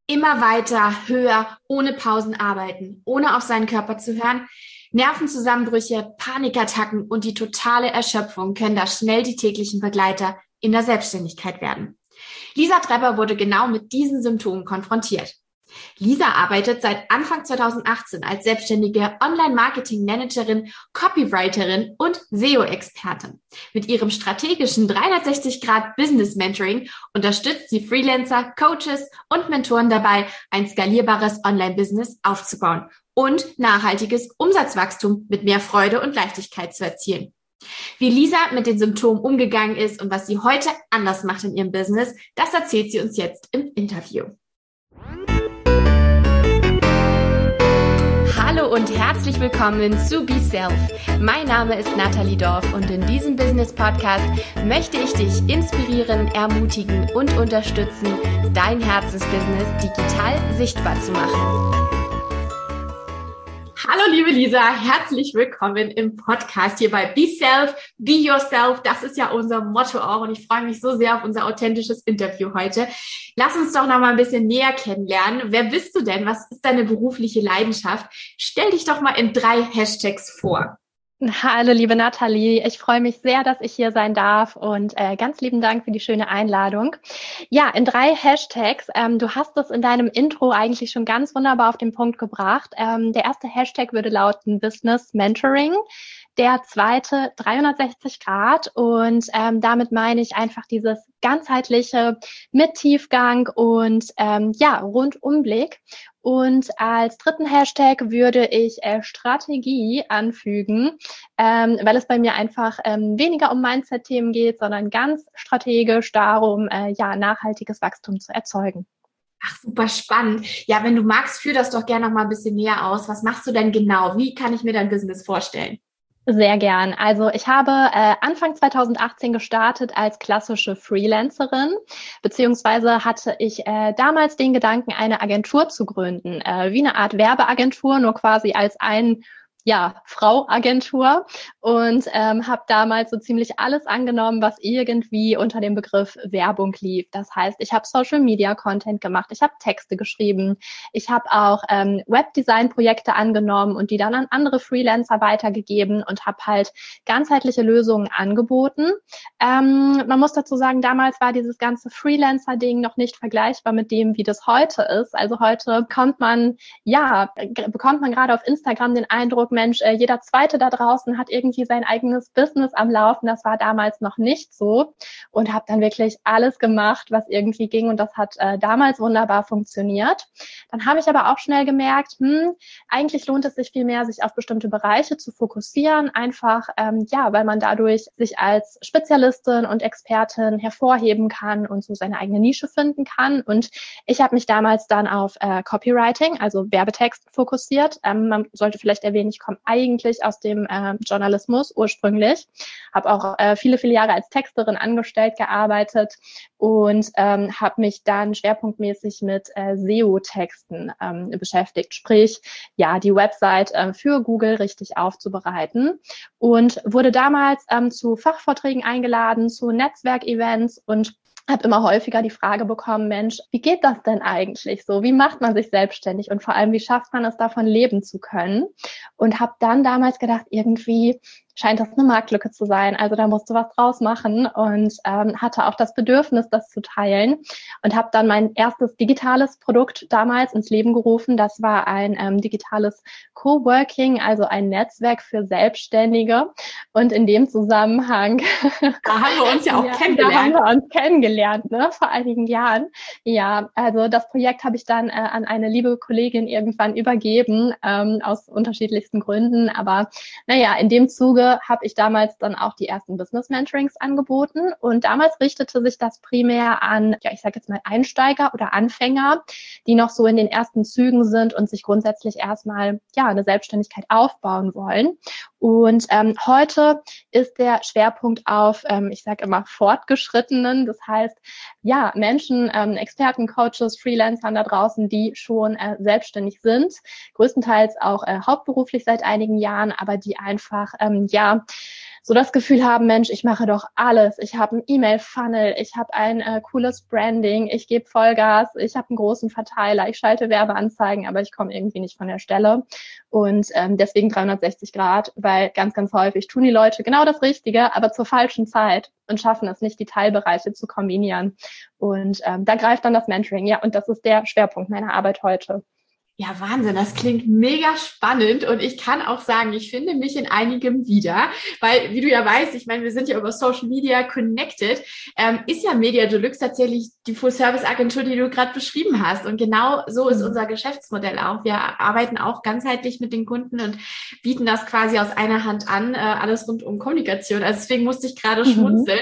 Immer weiter, höher, ohne Pausen arbeiten, ohne auf seinen Körper zu hören. Nervenzusammenbrüche, Panikattacken und die totale Erschöpfung können da schnell die täglichen Begleiter in der Selbstständigkeit werden. Lisa Trepper wurde genau mit diesen Symptomen konfrontiert. Lisa arbeitet seit Anfang 2018 als selbstständige Online-Marketing-Managerin, Copywriterin und SEO-Expertin. Mit ihrem strategischen 360-Grad-Business-Mentoring unterstützt sie Freelancer, Coaches und Mentoren dabei, ein skalierbares Online-Business aufzubauen und nachhaltiges Umsatzwachstum mit mehr Freude und Leichtigkeit zu erzielen. Wie Lisa mit den Symptomen umgegangen ist und was sie heute anders macht in ihrem Business, das erzählt sie uns jetzt im Interview. Hallo und herzlich willkommen zu Be Self. Mein Name ist Nathalie Dorf und in diesem Business Podcast möchte ich dich inspirieren, ermutigen und unterstützen, dein Herzensbusiness digital sichtbar zu machen. Hallo liebe Lisa, herzlich willkommen im Podcast hier bei Be Self, Be Yourself. Das ist ja unser Motto auch und ich freue mich so sehr auf unser authentisches Interview heute. Lass uns doch noch mal ein bisschen näher kennenlernen. Wer bist du denn? Was ist deine berufliche Leidenschaft? Stell dich doch mal in 3 Hashtags vor. Hallo, liebe Nathalie. Ich freue mich sehr, dass ich hier sein darf und ganz lieben Dank für die schöne Einladung. Ja, in 3 Hashtags. Du hast es in deinem Intro eigentlich schon ganz wunderbar auf den Punkt gebracht. Der erste Hashtag würde lauten Business Mentoring. Der zweite 360 Grad und damit meine ich einfach dieses ganzheitliche mit Tiefgang und Rundumblick. Und als dritten Hashtag würde ich Strategie anfügen, weil es bei mir einfach weniger um Mindset-Themen geht, sondern ganz strategisch darum, nachhaltiges Wachstum zu erzeugen. Ach, super spannend. Ja, wenn du magst, führ das doch gerne noch mal ein bisschen näher aus. Was machst du denn genau? Wie kann ich mir dein Business vorstellen? Sehr gern. Also ich habe Anfang 2018 gestartet als klassische Freelancerin, beziehungsweise hatte ich damals den Gedanken, eine Agentur zu gründen, wie eine Art Werbeagentur, nur quasi als ein Frau-Agentur und habe damals so ziemlich alles angenommen, was irgendwie unter dem Begriff Werbung lief. Das heißt, ich habe Social-Media-Content gemacht, ich habe Texte geschrieben, ich habe auch Webdesign-Projekte angenommen und die dann an andere Freelancer weitergegeben und habe halt ganzheitliche Lösungen angeboten. Man muss dazu sagen, damals war dieses ganze Freelancer-Ding noch nicht vergleichbar mit dem, wie das heute ist. Also heute bekommt man gerade auf Instagram den Eindruck, Mensch, jeder Zweite da draußen hat irgendwie sein eigenes Business am Laufen. Das war damals noch nicht so und habe dann wirklich alles gemacht, was irgendwie ging und das hat damals wunderbar funktioniert. Dann habe ich aber auch schnell gemerkt, eigentlich lohnt es sich viel mehr, sich auf bestimmte Bereiche zu fokussieren, einfach weil man dadurch sich als Spezialistin und Expertin hervorheben kann und so seine eigene Nische finden kann. Und ich habe mich damals dann auf Copywriting, also Werbetext, fokussiert. Man sollte vielleicht erwähnen, ich komme eigentlich aus dem Journalismus ursprünglich, habe auch viele Jahre als Texterin angestellt gearbeitet und habe mich dann schwerpunktmäßig mit SEO-Texten beschäftigt, sprich die Website für Google richtig aufzubereiten und wurde damals zu Fachvorträgen eingeladen, zu Netzwerkevents und habe immer häufiger die Frage bekommen, Mensch, wie geht das denn eigentlich so? Wie macht man sich selbstständig und vor allem, wie schafft man es, davon leben zu können? Und habe dann damals gedacht, irgendwie scheint das eine Marktlücke zu sein. Also da musst du was draus machen und hatte auch das Bedürfnis, das zu teilen und habe dann mein erstes digitales Produkt damals ins Leben gerufen. Das war ein digitales Coworking, also ein Netzwerk für Selbstständige. Und in dem Zusammenhang da haben wir uns ja auch kennengelernt. Da haben wir uns kennengelernt, ne, vor einigen Jahren. Ja, also das Projekt habe ich dann an eine liebe Kollegin irgendwann übergeben, aus unterschiedlichsten Gründen. Aber in dem Zuge habe ich damals dann auch die ersten Business Mentorings angeboten und damals richtete sich das primär an, ich sage jetzt mal Einsteiger oder Anfänger, die noch so in den ersten Zügen sind und sich grundsätzlich erstmal eine Selbstständigkeit aufbauen wollen. Und heute ist der Schwerpunkt auf, ich sage immer Fortgeschrittenen, das heißt Menschen, Experten, Coaches, Freelancern da draußen, die schon selbstständig sind, größtenteils auch hauptberuflich seit einigen Jahren, aber die einfach ja, so das Gefühl haben, Mensch, ich mache doch alles. Ich habe ein E-Mail-Funnel, ich habe ein cooles Branding, ich gebe Vollgas, ich habe einen großen Verteiler, ich schalte Werbeanzeigen, aber ich komme irgendwie nicht von der Stelle. Und deswegen 360 Grad, weil ganz, ganz häufig tun die Leute genau das Richtige, aber zur falschen Zeit und schaffen es nicht, die Teilbereiche zu kombinieren. Und da greift dann das Mentoring. Ja, und das ist der Schwerpunkt meiner Arbeit heute. Ja, Wahnsinn, das klingt mega spannend und ich kann auch sagen, ich finde mich in einigem wieder, weil, wie du ja weißt, ich meine, wir sind ja über Social Media connected, ist ja Media Deluxe tatsächlich die Full-Service-Agentur, die du gerade beschrieben hast und genau so ist unser Geschäftsmodell auch. Wir arbeiten auch ganzheitlich mit den Kunden und bieten das quasi aus einer Hand an, alles rund um Kommunikation, also deswegen musste ich gerade schmunzeln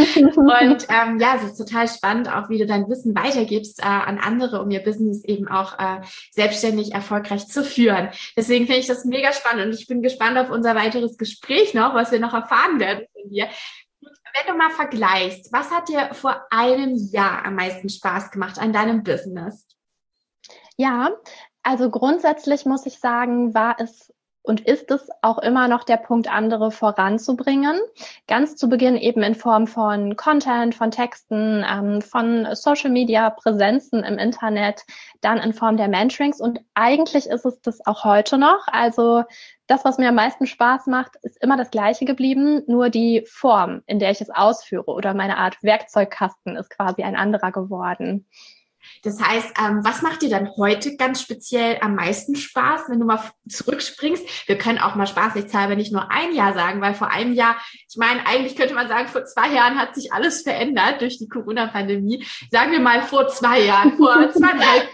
und ja, es ist total spannend, auch wie du dein Wissen weitergibst an andere, um ihr Business eben auch selbstständig erfolgreich zu führen. Deswegen finde ich das mega spannend und ich bin gespannt auf unser weiteres Gespräch noch, was wir noch erfahren werden von dir. Wenn du mal vergleichst, was hat dir vor einem Jahr am meisten Spaß gemacht an deinem Business? Ja, also grundsätzlich muss ich sagen, war es und ist es auch immer noch der Punkt, andere voranzubringen. Ganz zu Beginn eben in Form von Content, von Texten, von Social-Media-Präsenzen im Internet, dann in Form der Mentorings. Und eigentlich ist es das auch heute noch. Also das, was mir am meisten Spaß macht, ist immer das Gleiche geblieben. Nur die Form, in der ich es ausführe oder meine Art Werkzeugkasten ist quasi ein anderer geworden. Das heißt, was macht dir dann heute ganz speziell am meisten Spaß, wenn du mal zurückspringst? Wir können auch mal spaßeshalber nicht nur ein Jahr sagen, weil vor einem Jahr, ich meine, eigentlich könnte man sagen, vor 2 Jahren hat sich alles verändert durch die Corona-Pandemie. Sagen wir mal vor 2 Jahren, vor 2,5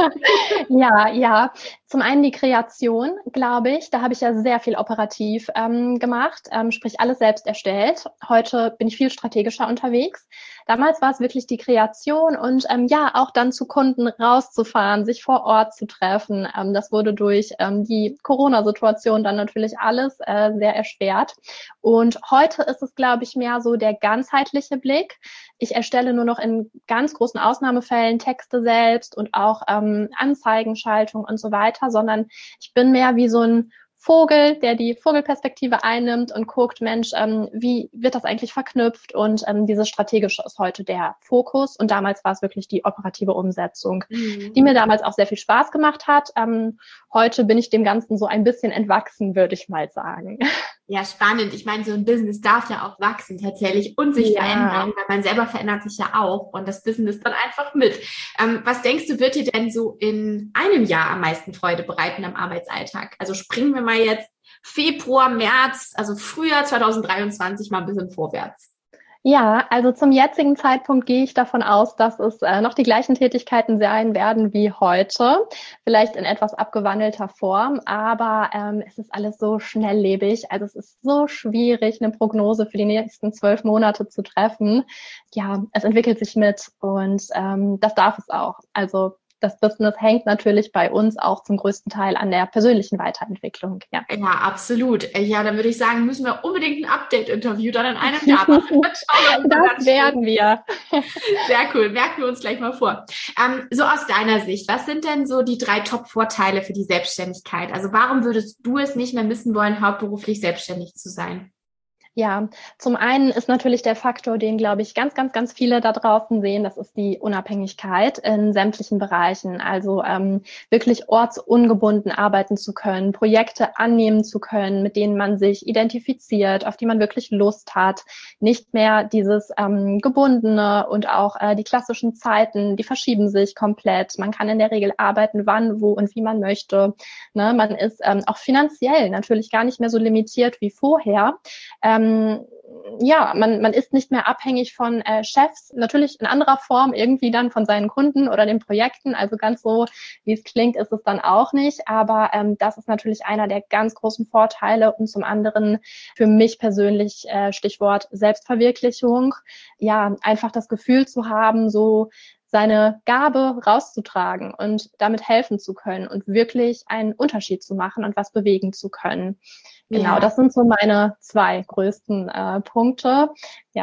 Jahren. Ja. Zum einen die Kreation, glaube ich. Da habe ich ja sehr viel operativ gemacht, sprich alles selbst erstellt. Heute bin ich viel strategischer unterwegs. Damals war es wirklich die Kreation und ja, auch dann zu Kunden rauszufahren, sich vor Ort zu treffen. Das wurde durch die Corona-Situation dann natürlich alles sehr erschwert. Und heute ist es, glaube ich, mehr so der ganzheitliche Blick. Ich erstelle nur noch in ganz großen Ausnahmefällen Texte selbst und auch Anzeigenschaltung und so weiter, sondern ich bin mehr wie so ein Vogel, der die Vogelperspektive einnimmt und guckt, Mensch, wie wird das eigentlich verknüpft? Und dieses Strategische ist heute der Fokus. Und damals war es wirklich die operative Umsetzung, die mir damals auch sehr viel Spaß gemacht hat. Heute bin ich dem Ganzen so ein bisschen entwachsen, würde ich mal sagen. Ja, spannend. Ich meine, so ein Business darf ja auch wachsen tatsächlich und sich verändern, weil man selber verändert sich ja auch und das Business dann einfach mit. Was denkst du, wird dir denn so in einem Jahr am meisten Freude bereiten am Arbeitsalltag? Also springen wir mal jetzt Februar, März, also Frühjahr 2023 mal ein bisschen vorwärts. Ja, also zum jetzigen Zeitpunkt gehe ich davon aus, dass es noch die gleichen Tätigkeiten sein werden wie heute, vielleicht in etwas abgewandelter Form, aber es ist alles so schnelllebig, also es ist so schwierig, eine Prognose für die nächsten 12 Monate zu treffen. Ja, es entwickelt sich mit und das darf es auch. Also das Business hängt natürlich bei uns auch zum größten Teil an der persönlichen Weiterentwicklung. Ja, absolut. Ja, dann würde ich sagen, müssen wir unbedingt ein Update-Interview dann in einem Jahr machen. Das werden wir. Sehr cool. Merken wir uns gleich mal vor. So aus deiner Sicht, was sind denn so die 3 Top-Vorteile für die Selbstständigkeit? Also warum würdest du es nicht mehr missen wollen, hauptberuflich selbstständig zu sein? Ja, zum einen ist natürlich der Faktor, den, glaube ich, ganz, ganz, ganz viele da draußen sehen, das ist die Unabhängigkeit in sämtlichen Bereichen. Also wirklich ortsungebunden arbeiten zu können, Projekte annehmen zu können, mit denen man sich identifiziert, auf die man wirklich Lust hat. Nicht mehr dieses Gebundene und auch die klassischen Zeiten, die verschieben sich komplett. Man kann in der Regel arbeiten, wann, wo und wie man möchte. Ne? Man ist auch finanziell natürlich gar nicht mehr so limitiert wie vorher. Ja, man ist nicht mehr abhängig von Chefs, natürlich in anderer Form irgendwie dann von seinen Kunden oder den Projekten, also ganz so, wie es klingt, ist es dann auch nicht, aber das ist natürlich einer der ganz großen Vorteile und zum anderen für mich persönlich Stichwort Selbstverwirklichung, ja, einfach das Gefühl zu haben, so seine Gabe rauszutragen und damit helfen zu können und wirklich einen Unterschied zu machen und was bewegen zu können. Genau, das sind so meine 2 größten Punkte. Ja.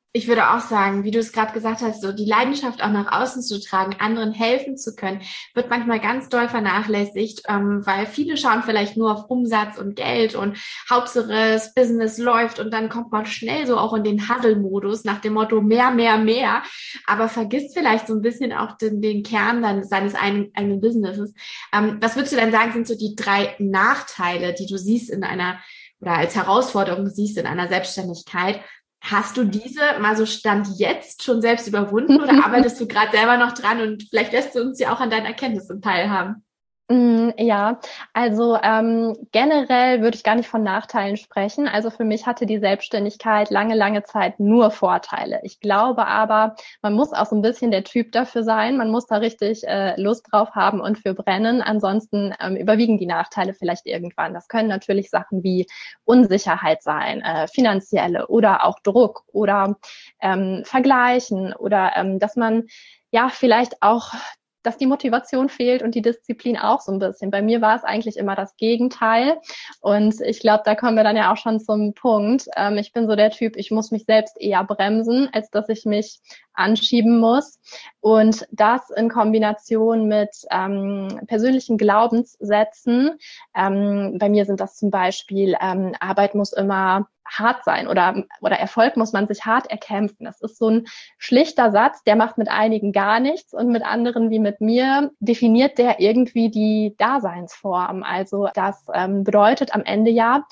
Ich würde auch sagen, wie du es gerade gesagt hast, so die Leidenschaft auch nach außen zu tragen, anderen helfen zu können, wird manchmal ganz doll vernachlässigt, weil viele schauen vielleicht nur auf Umsatz und Geld und Hauptsache das Business läuft und dann kommt man schnell so auch in den Hustle-Modus nach dem Motto mehr, mehr, mehr, aber vergisst vielleicht so ein bisschen auch den Kern dann seines eigenen Businesses. Was würdest du denn sagen, sind so die 3 Nachteile, die du siehst in einer oder als Herausforderung siehst in einer Selbstständigkeit? Hast du diese mal so Stand jetzt schon selbst überwunden oder arbeitest du gerade selber noch dran und vielleicht lässt du uns ja auch an deinen Erkenntnissen teilhaben? Ja, also generell würde ich gar nicht von Nachteilen sprechen. Also für mich hatte die Selbstständigkeit lange, lange Zeit nur Vorteile. Ich glaube aber, man muss auch so ein bisschen der Typ dafür sein. Man muss da richtig Lust drauf haben und für brennen. Ansonsten überwiegen die Nachteile vielleicht irgendwann. Das können natürlich Sachen wie Unsicherheit sein, finanzielle oder auch Druck oder Vergleichen oder dass man ja vielleicht auch dass die Motivation fehlt und die Disziplin auch so ein bisschen. Bei mir war es eigentlich immer das Gegenteil. Und ich glaube, da kommen wir dann ja auch schon zum Punkt. Ich bin so der Typ, ich muss mich selbst eher bremsen, als dass ich mich anschieben muss. Und das in Kombination mit persönlichen Glaubenssätzen. Bei mir sind das zum Beispiel, Arbeit muss immer hart sein oder Erfolg muss man sich hart erkämpfen. Das ist so ein schlichter Satz, der macht mit einigen gar nichts und mit anderen wie mit mir definiert der irgendwie die Daseinsform. Also das bedeutet am Ende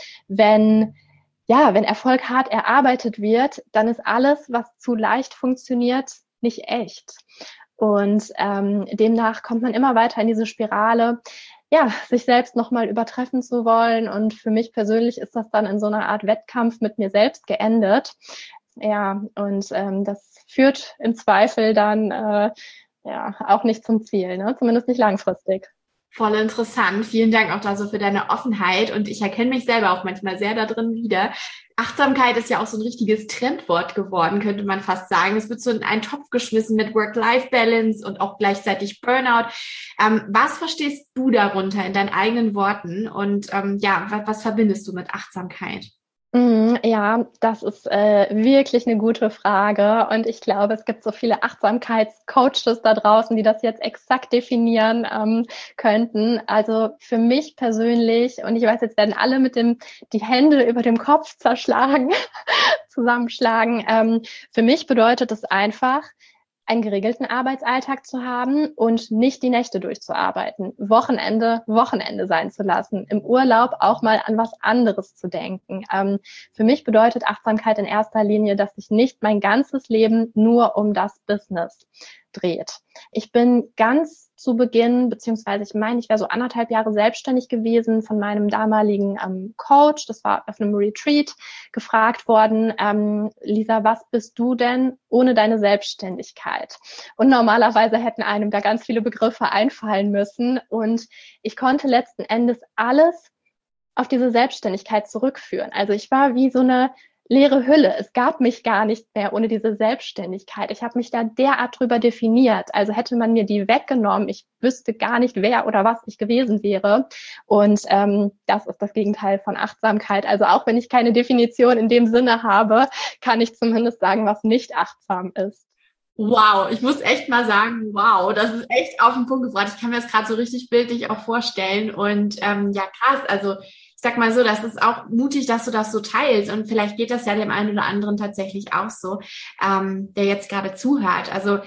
wenn Erfolg hart erarbeitet wird, dann ist alles, was zu leicht funktioniert, nicht echt. Und demnach kommt man immer weiter in diese Spirale, ja, sich selbst nochmal übertreffen zu wollen. Und für mich persönlich ist das dann in so einer Art Wettkampf mit mir selbst geendet. Ja, und das führt im Zweifel dann auch nicht zum Ziel, ne? Zumindest nicht langfristig. Voll interessant. Vielen Dank auch da so für deine Offenheit. Und ich erkenne mich selber auch manchmal sehr da drin wieder. Achtsamkeit ist ja auch so ein richtiges Trendwort geworden, könnte man fast sagen. Es wird so in einen Topf geschmissen mit Work-Life-Balance und auch gleichzeitig Burnout. Was verstehst du darunter in deinen eigenen Worten? Und was verbindest du mit Achtsamkeit? Ja, das ist wirklich eine gute Frage. Und ich glaube, es gibt so viele Achtsamkeitscoaches da draußen, die das jetzt exakt definieren könnten. Also für mich persönlich, und ich weiß, jetzt werden alle die Hände über dem Kopf zusammenschlagen. Für mich bedeutet es einfach, einen geregelten Arbeitsalltag zu haben und nicht die Nächte durchzuarbeiten. Wochenende sein zu lassen. Im Urlaub auch mal an was anderes zu denken. Für mich bedeutet Achtsamkeit in erster Linie, dass sich nicht mein ganzes Leben nur um das Business dreht. Ich bin ganz zu Beginn, beziehungsweise ich meine, ich wäre so 1,5 Jahre selbstständig gewesen von meinem damaligen Coach. Das war auf einem Retreat gefragt worden, Lisa, was bist du denn ohne deine Selbstständigkeit? Und normalerweise hätten einem da ganz viele Begriffe einfallen müssen. Und ich konnte letzten Endes alles auf diese Selbstständigkeit zurückführen. Also ich war wie so eine leere Hülle. Es gab mich gar nicht mehr ohne diese Selbstständigkeit. Ich habe mich da derart drüber definiert. Also hätte man mir die weggenommen, ich wüsste gar nicht, wer oder was ich gewesen wäre. Und das ist das Gegenteil von Achtsamkeit. Also auch wenn ich keine Definition in dem Sinne habe, kann ich zumindest sagen, was nicht achtsam ist. Wow, ich muss echt mal sagen, wow, das ist echt auf den Punkt gebracht. Ich kann mir das gerade so richtig bildlich auch vorstellen. Und krass, also ich sag mal so, das ist auch mutig, dass du das so teilst. Und vielleicht geht das ja dem einen oder anderen tatsächlich auch so, der jetzt gerade zuhört. Also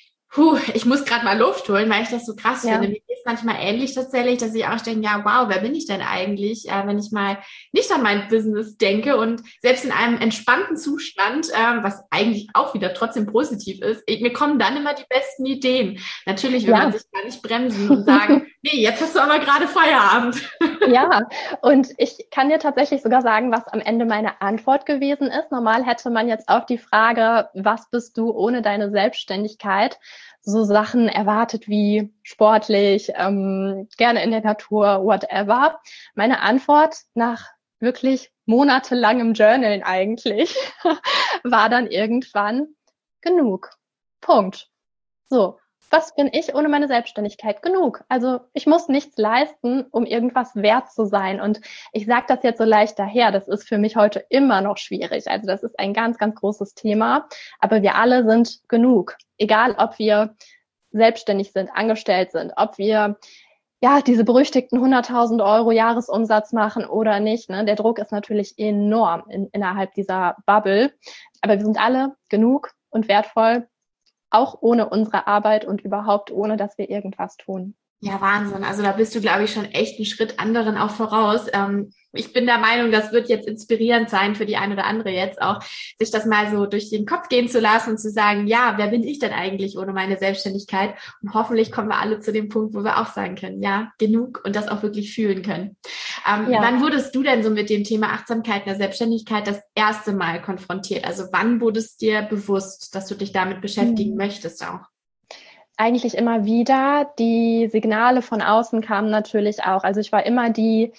ich muss gerade mal Luft holen, weil ich das so krass Ja. finde. Mir geht es manchmal ähnlich tatsächlich, dass ich auch denke, ja, wow, wer bin ich denn eigentlich, wenn ich mal nicht an mein Business denke und selbst in einem entspannten Zustand, was eigentlich auch wieder trotzdem positiv ist, mir kommen dann immer die besten Ideen. Natürlich will man sich gar nicht bremsen und sagen, nee, jetzt hast du aber gerade Feierabend. Ja, und ich kann dir tatsächlich sogar sagen, was am Ende meine Antwort gewesen ist. Normal hätte man jetzt auf die Frage, was bist du ohne deine Selbstständigkeit, so Sachen erwartet wie sportlich, gerne in der Natur, whatever. Meine Antwort nach wirklich monatelangem Journalen eigentlich war dann irgendwann genug. Punkt. So. was bin ich ohne meine Selbstständigkeit? Genug. Also ich muss nichts leisten, um irgendwas wert zu sein. Und ich sage das jetzt so leicht daher, das ist für mich heute immer noch schwierig. Also das ist ein ganz, ganz großes Thema. Aber wir alle sind genug. Egal, ob wir selbstständig sind, angestellt sind, ob wir diese berüchtigten 100.000 Euro Jahresumsatz machen oder nicht. Ne? Der Druck ist natürlich enorm innerhalb dieser Bubble. Aber wir sind alle genug und wertvoll, auch ohne unsere Arbeit und überhaupt ohne, dass wir irgendwas tun. Ja, Wahnsinn. Also da bist du, glaube ich, schon echt einen Schritt anderen auch voraus. Ich bin der Meinung, das wird jetzt inspirierend sein für die eine oder andere jetzt auch, sich das mal so durch den Kopf gehen zu lassen und zu sagen, ja, wer bin ich denn eigentlich ohne meine Selbstständigkeit? Und hoffentlich kommen wir alle zu dem Punkt, wo wir auch sagen können, ja, genug und das auch wirklich fühlen können. Wann wurdest du denn so mit dem Thema Achtsamkeit in der Selbstständigkeit das erste Mal konfrontiert? Also wann wurde es dir bewusst, dass du dich damit beschäftigen möchtest auch? Eigentlich immer wieder. Die Signale von außen kamen natürlich auch. Also ich war immer die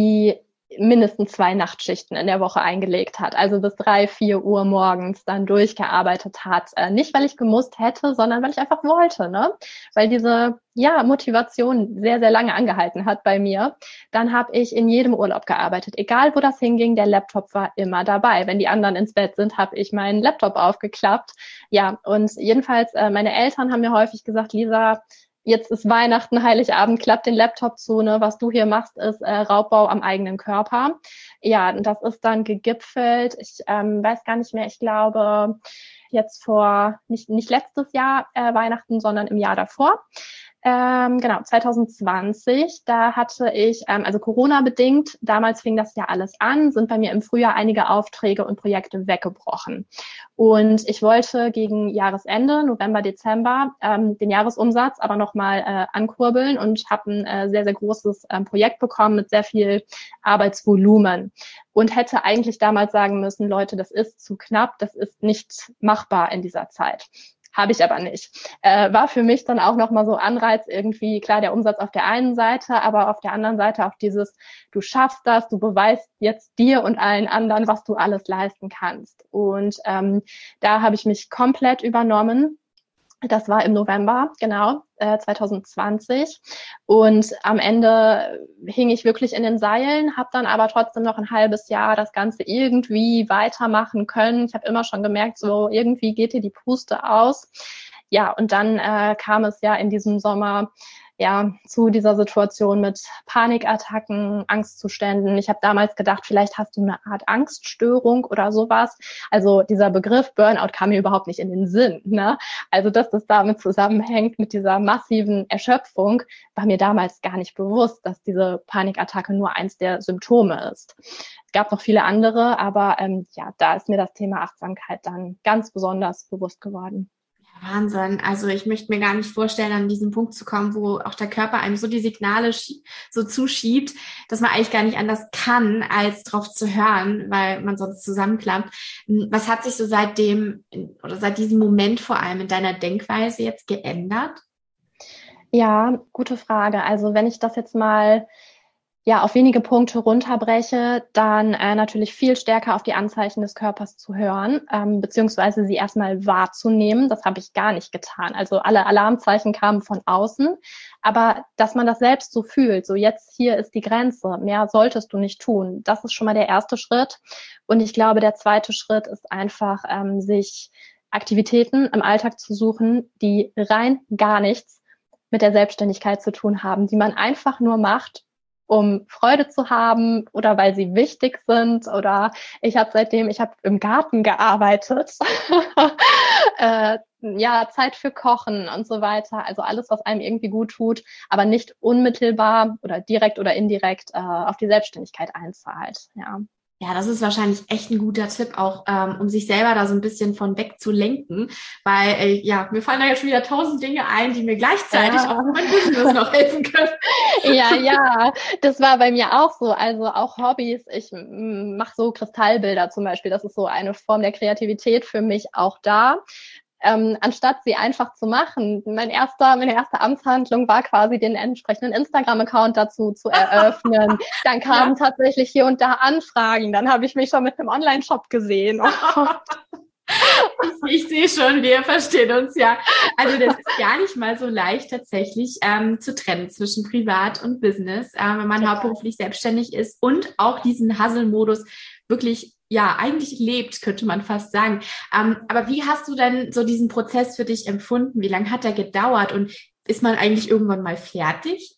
mindestens 2 Nachtschichten in der Woche eingelegt hat. Also bis 3, 4 Uhr morgens dann durchgearbeitet hat. Nicht, weil ich gemusst hätte, sondern weil ich einfach wollte, ne? Weil diese Motivation sehr, sehr lange angehalten hat bei mir. Dann habe ich in jedem Urlaub gearbeitet. Egal, wo das hinging, der Laptop war immer dabei. Wenn die anderen ins Bett sind, habe ich meinen Laptop aufgeklappt. Ja, und jedenfalls, meine Eltern haben mir häufig gesagt, Lisa, jetzt ist Weihnachten, Heiligabend, klapp den Laptop zu, ne? Was du hier machst, ist Raubbau am eigenen Körper. Ja, und das ist dann gegipfelt. Ich weiß gar nicht mehr, ich glaube jetzt vor, nicht letztes Jahr Weihnachten, sondern im Jahr davor. Genau, 2020, da hatte ich, also Corona-bedingt, damals fing das ja alles an, sind bei mir im Frühjahr einige Aufträge und Projekte weggebrochen. Und ich wollte gegen Jahresende, November, Dezember, den Jahresumsatz aber nochmal ankurbeln und habe ein sehr, sehr großes Projekt bekommen mit sehr viel Arbeitsvolumen. Und hätte eigentlich damals sagen müssen, Leute, das ist zu knapp, das ist nicht machbar in dieser Zeit. Habe ich aber nicht. War für mich dann auch nochmal so Anreiz irgendwie, klar, der Umsatz auf der einen Seite, aber auf der anderen Seite auch dieses, du schaffst das, du beweist jetzt dir und allen anderen, was du alles leisten kannst. Und da habe ich mich komplett übernommen. Das war im November, genau, 2020. Und am Ende hing ich wirklich in den Seilen, habe dann aber trotzdem noch ein halbes Jahr das Ganze irgendwie weitermachen können. Ich habe immer schon gemerkt, so irgendwie geht dir die Puste aus. Ja, und dann kam es ja in diesem Sommer zu dieser Situation mit Panikattacken, Angstzuständen. Ich habe damals gedacht, vielleicht hast du eine Art Angststörung oder sowas. Also dieser Begriff Burnout kam mir überhaupt nicht in den Sinn, ne? Also dass das damit zusammenhängt mit dieser massiven Erschöpfung, war mir damals gar nicht bewusst, dass diese Panikattacke nur eins der Symptome ist. Es gab noch viele andere, aber da ist mir das Thema Achtsamkeit dann ganz besonders bewusst geworden. Wahnsinn. Also ich möchte mir gar nicht vorstellen, an diesen Punkt zu kommen, wo auch der Körper einem so die Signale so zuschiebt, dass man eigentlich gar nicht anders kann, als drauf zu hören, weil man sonst zusammenklappt. Was hat sich so seitdem oder seit diesem Moment vor allem in deiner Denkweise jetzt geändert? Ja, gute Frage. Also wenn ich das jetzt mal auf wenige Punkte runterbreche, dann natürlich viel stärker auf die Anzeichen des Körpers zu hören, beziehungsweise sie erstmal wahrzunehmen. Das habe ich gar nicht getan. Also alle Alarmzeichen kamen von außen, aber dass man das selbst so fühlt, so jetzt hier ist die Grenze, mehr solltest du nicht tun. Das ist schon mal der erste Schritt. Und ich glaube, der zweite Schritt ist einfach, sich Aktivitäten im Alltag zu suchen, die rein gar nichts mit der Selbstständigkeit zu tun haben, die man einfach nur macht, um Freude zu haben oder weil sie wichtig sind. Oder ich habe im Garten gearbeitet, Zeit für Kochen und so weiter. Also alles, was einem irgendwie gut tut, aber nicht unmittelbar oder direkt oder indirekt auf die Selbstständigkeit einzahlt. Ja. Ja, das ist wahrscheinlich echt ein guter Tipp auch, um sich selber da so ein bisschen von weg zu lenken, weil mir fallen da jetzt schon wieder 1000 Dinge ein, die mir gleichzeitig auch mein Business noch helfen können. Ja, das war bei mir auch so. Also auch Hobbys. Ich mache so Kristallbilder zum Beispiel. Das ist so eine Form der Kreativität für mich auch da. Anstatt sie einfach zu machen. Meine erste Amtshandlung war quasi, den entsprechenden Instagram-Account dazu zu eröffnen. Dann kamen tatsächlich hier und da Anfragen. Dann habe ich mich schon mit einem Online-Shop gesehen. Ich sehe schon, wir verstehen uns ja. Also das ist gar nicht mal so leicht tatsächlich zu trennen zwischen Privat und Business, wenn man hauptberuflich selbstständig ist und auch diesen Hustle-Modus wirklich, ja, eigentlich lebt, könnte man fast sagen. Aber wie hast du denn so diesen Prozess für dich empfunden? Wie lange hat der gedauert und ist man eigentlich irgendwann mal fertig?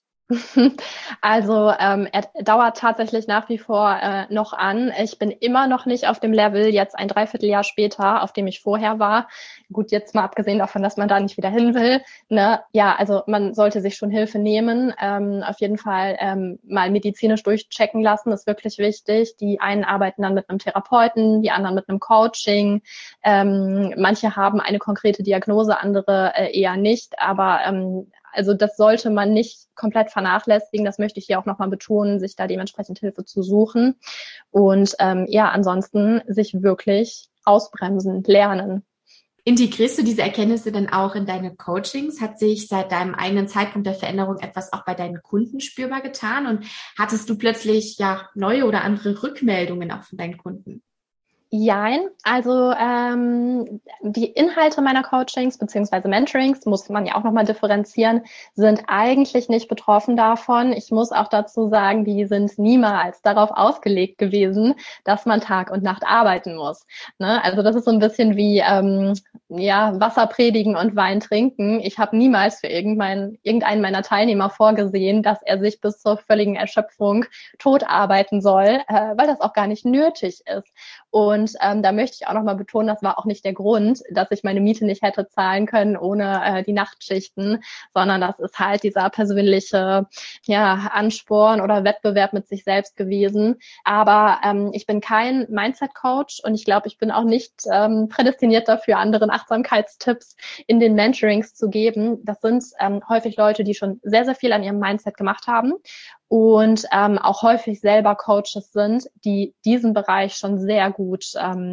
Also er dauert tatsächlich nach wie vor noch an. Ich bin immer noch nicht auf dem Level, jetzt ein Dreivierteljahr später, auf dem ich vorher war. Gut, jetzt mal abgesehen davon, dass man da nicht wieder hin will. Ne? Ja, also man sollte sich schon Hilfe nehmen. Auf jeden Fall mal medizinisch durchchecken lassen, ist wirklich wichtig. Die einen arbeiten dann mit einem Therapeuten, die anderen mit einem Coaching. Manche haben eine konkrete Diagnose, andere eher nicht. Aber also das sollte man nicht komplett vernachlässigen. Das möchte ich hier auch nochmal betonen, sich da dementsprechend Hilfe zu suchen. Und ja, ansonsten sich wirklich ausbremsen, lernen. Integrierst du diese Erkenntnisse dann auch in deine Coachings? Hat sich seit deinem eigenen Zeitpunkt der Veränderung etwas auch bei deinen Kunden spürbar getan? Und hattest du plötzlich ja neue oder andere Rückmeldungen auch von deinen Kunden? Jein, also die Inhalte meiner Coachings beziehungsweise Mentorings, muss man ja auch nochmal differenzieren, sind eigentlich nicht betroffen davon. Ich muss auch dazu sagen, die sind niemals darauf ausgelegt gewesen, dass man Tag und Nacht arbeiten muss. Ne? Also das ist so ein bisschen wie ja, Wasser predigen und Wein trinken. Ich habe niemals für irgendeinen meiner Teilnehmer vorgesehen, dass er sich bis zur völligen Erschöpfung tot arbeiten soll, weil das auch gar nicht nötig ist. Und da möchte ich auch nochmal betonen, das war auch nicht der Grund, dass ich meine Miete nicht hätte zahlen können ohne die Nachtschichten, sondern das ist halt dieser persönliche Ansporn oder Wettbewerb mit sich selbst gewesen. Aber ich bin kein Mindset-Coach und ich glaube, ich bin auch nicht prädestiniert dafür, anderen Achtsamkeitstipps in den Mentorings zu geben. Das sind häufig Leute, die schon sehr, sehr viel an ihrem Mindset gemacht haben und auch häufig selber Coaches sind, die diesen Bereich schon sehr gut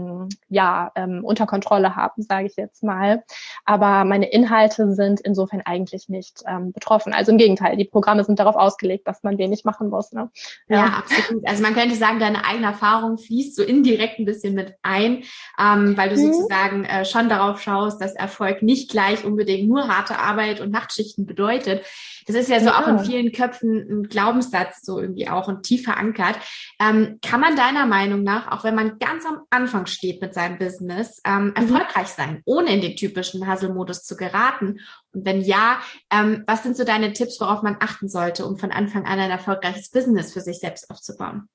unter Kontrolle haben, sage ich jetzt mal. Aber meine Inhalte sind insofern eigentlich nicht betroffen. Also im Gegenteil, die Programme sind darauf ausgelegt, dass man wenig machen muss. Ne? Ja, absolut. Also man könnte sagen, deine eigene Erfahrung fließt so indirekt ein bisschen mit ein, weil du sozusagen schon darauf schaust, dass Erfolg nicht gleich unbedingt nur harte Arbeit und Nachtschichten bedeutet. Das ist ja so auch in vielen Köpfen ein Glaubenssatz so irgendwie auch und tief verankert. Kann man deiner Meinung nach, auch wenn man ganz am Anfang steht mit seinem Business, erfolgreich sein, ohne in den typischen Hustle-Modus zu geraten? Und wenn ja, was sind so deine Tipps, worauf man achten sollte, um von Anfang an ein erfolgreiches Business für sich selbst aufzubauen?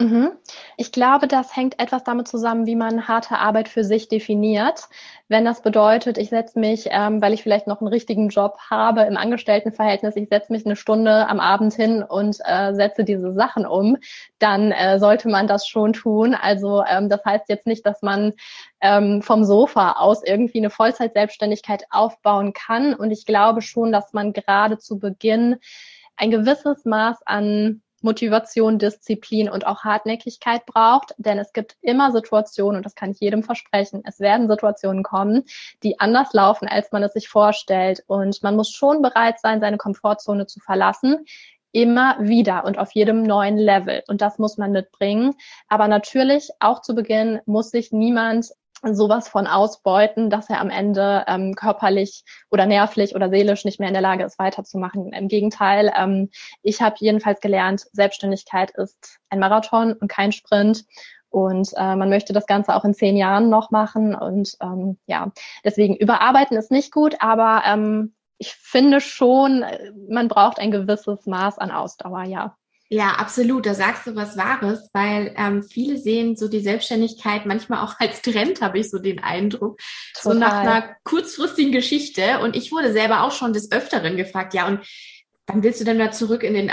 Ich glaube, das hängt etwas damit zusammen, wie man harte Arbeit für sich definiert. Wenn das bedeutet, ich setze mich, weil ich vielleicht noch einen richtigen Job habe im Angestelltenverhältnis, ich setze mich eine Stunde am Abend hin und setze diese Sachen um, dann sollte man das schon tun. Also das heißt jetzt nicht, dass man vom Sofa aus irgendwie eine Vollzeit-Selbstständigkeit aufbauen kann. Und ich glaube schon, dass man gerade zu Beginn ein gewisses Maß an Motivation, Disziplin und auch Hartnäckigkeit braucht, denn es gibt immer Situationen, und das kann ich jedem versprechen, es werden Situationen kommen, die anders laufen, als man es sich vorstellt, und man muss schon bereit sein, seine Komfortzone zu verlassen, immer wieder und auf jedem neuen Level, und das muss man mitbringen, aber natürlich auch zu Beginn muss sich niemand sowas von ausbeuten, dass er am Ende körperlich oder nervlich oder seelisch nicht mehr in der Lage ist, weiterzumachen. Im Gegenteil, ich habe jedenfalls gelernt, Selbstständigkeit ist ein Marathon und kein Sprint. Und man möchte das Ganze auch in 10 Jahren noch machen. Und deswegen überarbeiten ist nicht gut, aber ich finde schon, man braucht ein gewisses Maß an Ausdauer, ja. Ja, absolut. Da sagst du was Wahres, weil viele sehen so die Selbstständigkeit manchmal auch als Trend, habe ich so den Eindruck, so nach einer kurzfristigen Geschichte. Und ich wurde selber auch schon des Öfteren gefragt, ja, und wann willst du denn da zurück in den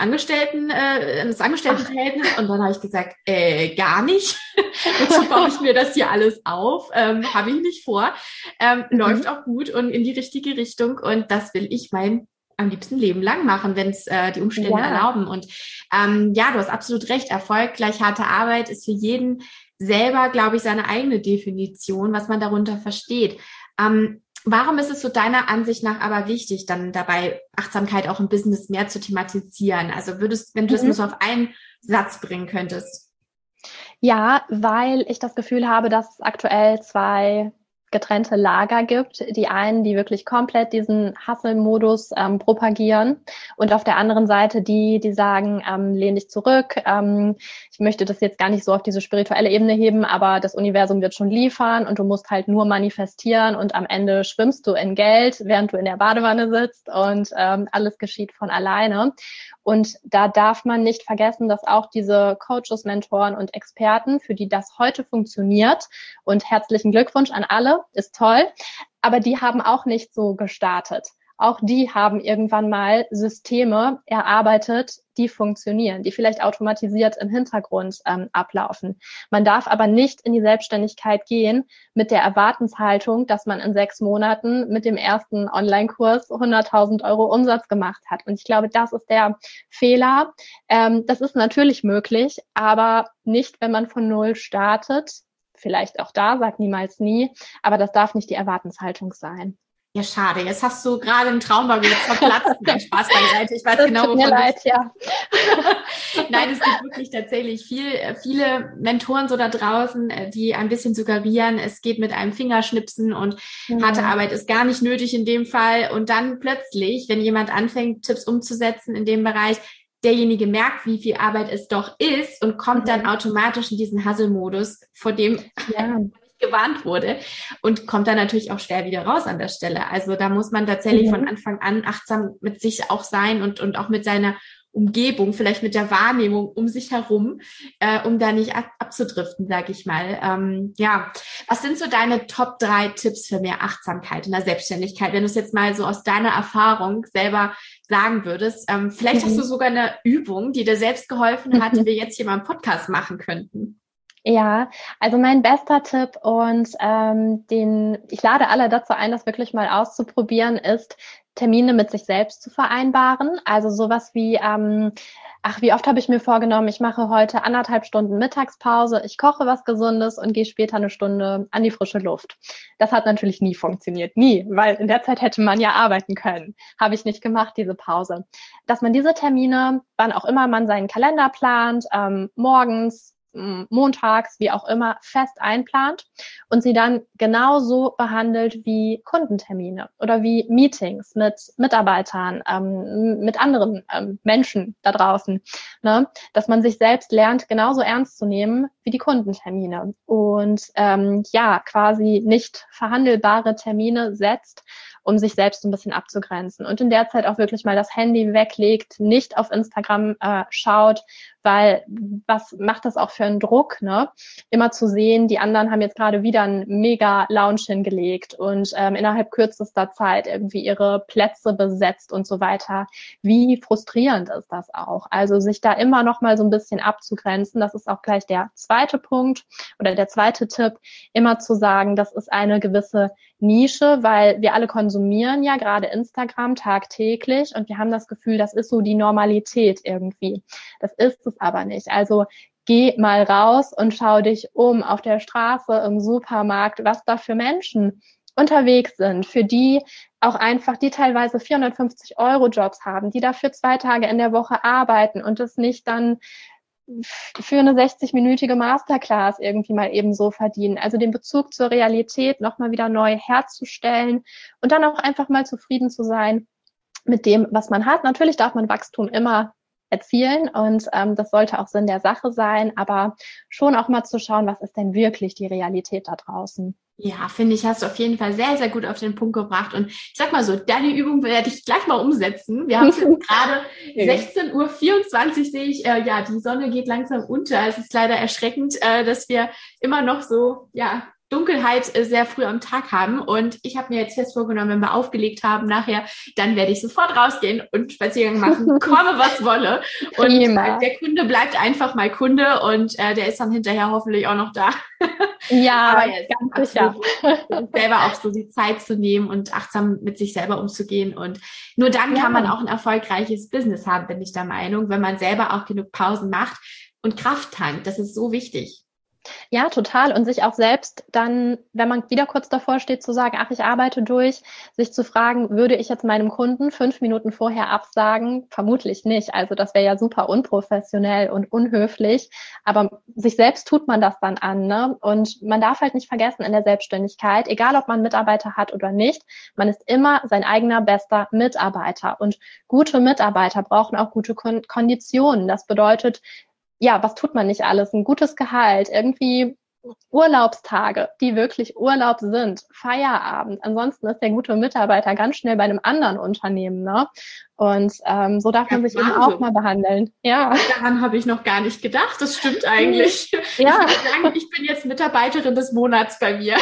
in das Angestelltenverhältnis? Und dann habe ich gesagt, gar nicht. Wozu baue ich mir das hier alles auf? Habe ich nicht vor. Läuft auch gut und in die richtige Richtung. Und das will ich am liebsten Leben lang machen, wenn es die Umstände erlauben. Und du hast absolut recht. Erfolg gleich harte Arbeit ist für jeden selber, glaube ich, seine eigene Definition, was man darunter versteht. Warum ist es so deiner Ansicht nach aber wichtig, dann dabei Achtsamkeit auch im Business mehr zu thematisieren? Also wenn du das nur so auf einen Satz bringen könntest. Ja, weil ich das Gefühl habe, dass es aktuell zwei getrennte Lager gibt. Die einen, die wirklich komplett diesen Hustle-Modus propagieren und auf der anderen Seite die sagen, lehn dich zurück, ich möchte das jetzt gar nicht so auf diese spirituelle Ebene heben, aber das Universum wird schon liefern und du musst halt nur manifestieren und am Ende schwimmst du in Geld, während du in der Badewanne sitzt und alles geschieht von alleine. Und da darf man nicht vergessen, dass auch diese Coaches, Mentoren und Experten, für die das heute funktioniert, und herzlichen Glückwunsch an alle, ist toll, aber die haben auch nicht so gestartet. Auch die haben irgendwann mal Systeme erarbeitet, die funktionieren, die vielleicht automatisiert im Hintergrund ablaufen. Man darf aber nicht in die Selbstständigkeit gehen mit der Erwartenshaltung, dass man in 6 Monaten mit dem ersten Online-Kurs 100.000 Euro Umsatz gemacht hat. Und ich glaube, das ist der Fehler. Das ist natürlich möglich, aber nicht, wenn man von Null startet. Vielleicht auch da, sag niemals nie, aber das darf nicht die Erwartenshaltung sein. Ja, schade. Jetzt hast du gerade einen Traum bei mir verplatzt. Nein, Spaß beiseite. Ich weiß das genau, wovon. Tut mir leid, ja. Nein, es gibt wirklich tatsächlich viele Mentoren so da draußen, die ein bisschen suggerieren, es geht mit einem Fingerschnipsen und harte Arbeit ist gar nicht nötig in dem Fall. Und dann plötzlich, wenn jemand anfängt, Tipps umzusetzen in dem Bereich, derjenige merkt, wie viel Arbeit es doch ist und kommt dann automatisch in diesen Hustle-Modus, vor dem gewarnt wurde und kommt dann natürlich auch schwer wieder raus an der Stelle. Also da muss man tatsächlich von Anfang an achtsam mit sich auch sein und auch mit seiner Umgebung, vielleicht mit der Wahrnehmung um sich herum, um da nicht abzudriften, sag ich mal. Ja, was sind so deine Top 3 Tipps für mehr Achtsamkeit in der Selbstständigkeit, wenn du es jetzt mal so aus deiner Erfahrung selber sagen würdest? Vielleicht hast du sogar eine Übung, die dir selbst geholfen hat, die wir jetzt hier mal im Podcast machen könnten. Ja, also mein bester Tipp und ich lade alle dazu ein, das wirklich mal auszuprobieren, ist, Termine mit sich selbst zu vereinbaren. Also sowas wie, wie oft habe ich mir vorgenommen, ich mache heute 1,5 Stunden Mittagspause, ich koche was Gesundes und gehe später 1 Stunde an die frische Luft. Das hat natürlich nie funktioniert, nie, weil in der Zeit hätte man ja arbeiten können. Habe ich nicht gemacht, diese Pause. Dass man diese Termine, wann auch immer man seinen Kalender plant, morgens, montags, wie auch immer, fest einplant und sie dann genauso behandelt wie Kundentermine oder wie Meetings mit Mitarbeitern, mit anderen Menschen da draußen, ne? Dass man sich selbst lernt, genauso ernst zu nehmen wie die Kundentermine und quasi nicht verhandelbare Termine setzt, um sich selbst ein bisschen abzugrenzen und in der Zeit auch wirklich mal das Handy weglegt, nicht auf Instagram schaut, weil was macht das auch für einen Druck, ne? Immer zu sehen, die anderen haben jetzt gerade wieder einen mega Lounge hingelegt und innerhalb kürzester Zeit irgendwie ihre Plätze besetzt und so weiter. Wie frustrierend ist das auch? Also sich da immer noch mal so ein bisschen abzugrenzen, das ist auch gleich der zweite Punkt oder der zweite Tipp, immer zu sagen, das ist eine gewisse Nische, weil wir alle konsumieren ja gerade Instagram tagtäglich und wir haben das Gefühl, das ist so die Normalität irgendwie. Das ist es aber nicht. Also geh mal raus und schau dich um auf der Straße, im Supermarkt, was da für Menschen unterwegs sind, für die auch einfach, die teilweise 450-Euro-Jobs haben, die dafür 2 Tage in der Woche arbeiten und das nicht dann für eine 60-minütige Masterclass irgendwie mal eben so verdienen. Also den Bezug zur Realität nochmal wieder neu herzustellen und dann auch einfach mal zufrieden zu sein mit dem, was man hat. Natürlich darf man Wachstum immer erzielen und das sollte auch Sinn der Sache sein, aber schon auch mal zu schauen, was ist denn wirklich die Realität da draußen. Ja, finde ich, hast du auf jeden Fall sehr, sehr gut auf den Punkt gebracht. Und ich sag mal so, deine Übung werde ich gleich mal umsetzen. Wir haben es jetzt gerade 16:24 Uhr, sehe ich. Die Sonne geht langsam unter. Es ist leider erschreckend, dass wir immer noch so, Dunkelheit sehr früh am Tag haben. Und ich habe mir jetzt fest vorgenommen, wenn wir aufgelegt haben nachher, dann werde ich sofort rausgehen und Spaziergang machen, komme was wolle. Und der Kunde bleibt einfach mal Kunde und der ist dann hinterher hoffentlich auch noch da. Ja, aber jetzt ganz sicher. Selber auch so die Zeit zu nehmen und achtsam mit sich selber umzugehen. Und nur dann kann man auch ein erfolgreiches Business haben, bin ich der Meinung, wenn man selber auch genug Pausen macht und Kraft tankt. Das ist so wichtig. Ja, total. Und sich auch selbst dann, wenn man wieder kurz davor steht, zu sagen, ach, ich arbeite durch, sich zu fragen, würde ich jetzt meinem Kunden 5 Minuten vorher absagen? Vermutlich nicht. Also das wäre ja super unprofessionell und unhöflich. Aber sich selbst tut man das dann an, ne? Und man darf halt nicht vergessen in der Selbstständigkeit, egal ob man Mitarbeiter hat oder nicht, man ist immer sein eigener bester Mitarbeiter. Und gute Mitarbeiter brauchen auch gute Konditionen. Das bedeutet, ja, was tut man nicht alles? Ein gutes Gehalt, irgendwie Urlaubstage, die wirklich Urlaub sind, Feierabend. Ansonsten ist der gute Mitarbeiter ganz schnell bei einem anderen Unternehmen, ne? Und so darf man sich eben auch mal behandeln. Ja. Daran habe ich noch gar nicht gedacht. Das stimmt eigentlich. Ja. Ich würde sagen, ich bin jetzt Mitarbeiterin des Monats bei mir.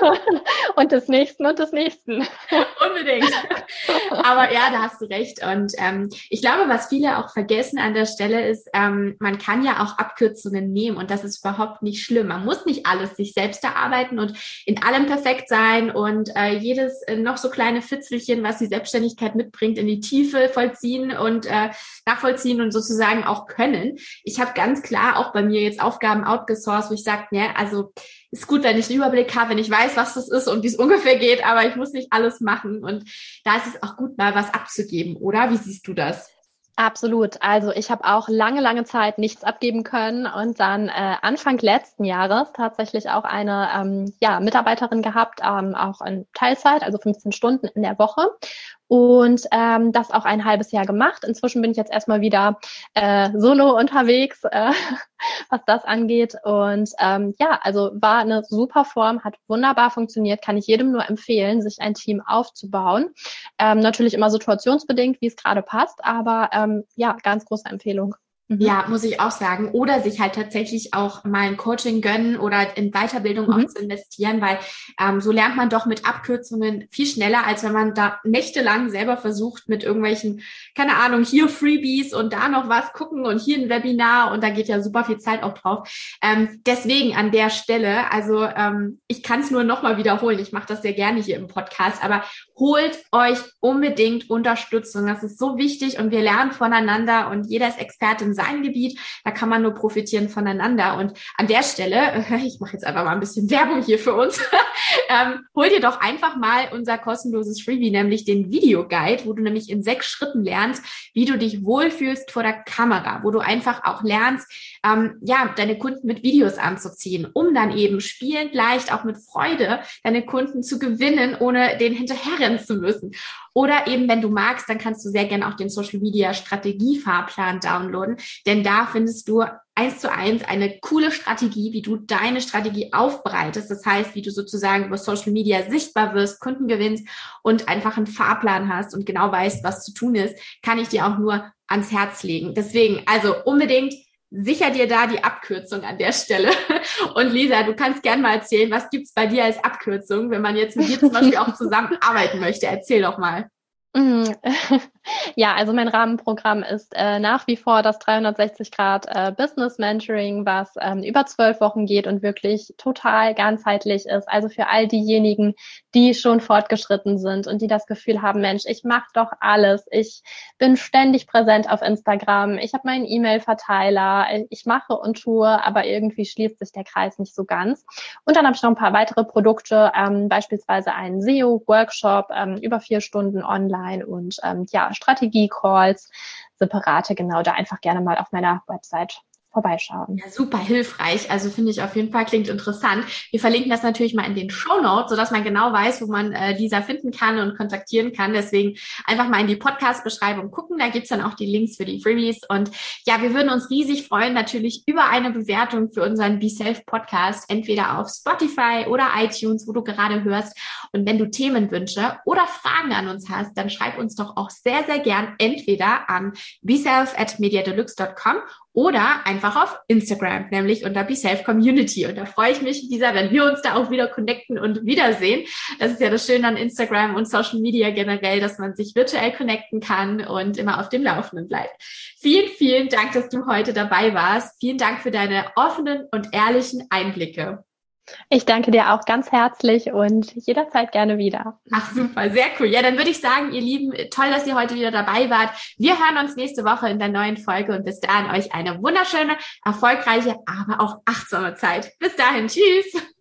Und des nächsten und des nächsten. Unbedingt. Aber ja, da hast du recht. Und ich glaube, was viele auch vergessen an der Stelle ist, man kann ja auch Abkürzungen nehmen und das ist überhaupt nicht schlimm. Man muss nicht alles sich selbst erarbeiten und in allem perfekt sein und jedes noch so kleine Fitzelchen, was die Selbstständigkeit mitbringt, in die Tiefe vollziehen und nachvollziehen und sozusagen auch können. Ich habe ganz klar auch bei mir jetzt Aufgaben outgesourced, wo ich sage, ne, also ist gut, wenn ich einen Überblick habe, wenn ich weiß, was das ist und wie es ungefähr geht, aber ich muss nicht alles machen. Und da ist es auch gut, mal was abzugeben, oder? Wie siehst du das? Absolut. Also ich habe auch lange Zeit nichts abgeben können und dann Anfang letzten Jahres tatsächlich auch eine Mitarbeiterin gehabt, auch in Teilzeit, also 15 Stunden in der Woche. Und das auch ein halbes Jahr gemacht. Inzwischen bin ich jetzt erstmal wieder solo unterwegs, was das angeht. Und also war eine super Form, hat wunderbar funktioniert, kann ich jedem nur empfehlen, sich ein Team aufzubauen. Natürlich immer situationsbedingt, wie es gerade passt, aber ganz große Empfehlung. Ja, muss ich auch sagen. Oder sich halt tatsächlich auch mal ein Coaching gönnen oder in Weiterbildung auch zu investieren, weil so lernt man doch mit Abkürzungen viel schneller, als wenn man da nächtelang selber versucht mit irgendwelchen, keine Ahnung, hier Freebies und da noch was gucken und hier ein Webinar und da geht ja super viel Zeit auch drauf. Deswegen an der Stelle, also ich kann es nur nochmal wiederholen, ich mache das sehr gerne hier im Podcast, aber holt euch unbedingt Unterstützung. Das ist so wichtig und wir lernen voneinander und jeder ist Experte in seinem Gebiet. Da kann man nur profitieren voneinander. Und an der Stelle, ich mache jetzt einfach mal ein bisschen Werbung hier für uns, hol dir doch einfach mal unser kostenloses Freebie, nämlich den Videoguide, wo du nämlich in 6 Schritten lernst, wie du dich wohlfühlst vor der Kamera, wo du einfach auch lernst, deine Kunden mit Videos anzuziehen, um dann eben spielend leicht auch mit Freude deine Kunden zu gewinnen, ohne den hinterherrennen zu müssen. Oder eben, wenn du magst, dann kannst du sehr gerne auch den Social Media Strategiefahrplan downloaden, denn da findest du 1:1 eine coole Strategie, wie du deine Strategie aufbereitest. Das heißt, wie du sozusagen über Social Media sichtbar wirst, Kunden gewinnst und einfach einen Fahrplan hast und genau weißt, was zu tun ist, kann ich dir auch nur ans Herz legen. Deswegen, also unbedingt sicher dir da die Abkürzung an der Stelle. Und Lisa, du kannst gerne mal erzählen, was gibt's bei dir als Abkürzung, wenn man jetzt mit dir zum Beispiel auch zusammenarbeiten möchte? Erzähl doch mal. Ja, also mein Rahmenprogramm ist nach wie vor das 360° Business Mentoring, was über 12 Wochen geht und wirklich total ganzheitlich ist. Also für all diejenigen, die schon fortgeschritten sind und die das Gefühl haben, Mensch, ich mache doch alles. Ich bin ständig präsent auf Instagram. Ich habe meinen E-Mail-Verteiler. Ich mache und tue, aber irgendwie schließt sich der Kreis nicht so ganz. Und dann habe ich noch ein paar weitere Produkte, beispielsweise einen SEO-Workshop, über 4 Stunden online und Strategie-Calls, separate, genau, da einfach gerne mal auf meiner Website vorbeischauen. Ja, super hilfreich. Also finde ich auf jeden Fall, klingt interessant. Wir verlinken das natürlich mal in den Shownotes, sodass man genau weiß, wo man Lisa finden kann und kontaktieren kann. Deswegen einfach mal in die Podcast-Beschreibung gucken. Da gibt's dann auch die Links für die Freebies. Und ja, wir würden uns riesig freuen, natürlich über eine Bewertung für unseren Be Self Podcast, entweder auf Spotify oder iTunes, wo du gerade hörst. Und wenn du Themenwünsche oder Fragen an uns hast, dann schreib uns doch auch sehr, sehr gern entweder an beself@mediadeluxe.com oder einfach auf Instagram, nämlich unter Be Self Community. Und da freue ich mich, Lisa, wenn wir uns da auch wieder connecten und wiedersehen. Das ist ja das Schöne an Instagram und Social Media generell, dass man sich virtuell connecten kann und immer auf dem Laufenden bleibt. Vielen, vielen Dank, dass du heute dabei warst. Vielen Dank für deine offenen und ehrlichen Einblicke. Ich danke dir auch ganz herzlich und jederzeit gerne wieder. Ach, super, sehr cool. Ja, dann würde ich sagen, ihr Lieben, toll, dass ihr heute wieder dabei wart. Wir hören uns nächste Woche in der neuen Folge und bis dahin euch eine wunderschöne, erfolgreiche, aber auch achtsame Zeit. Bis dahin, tschüss.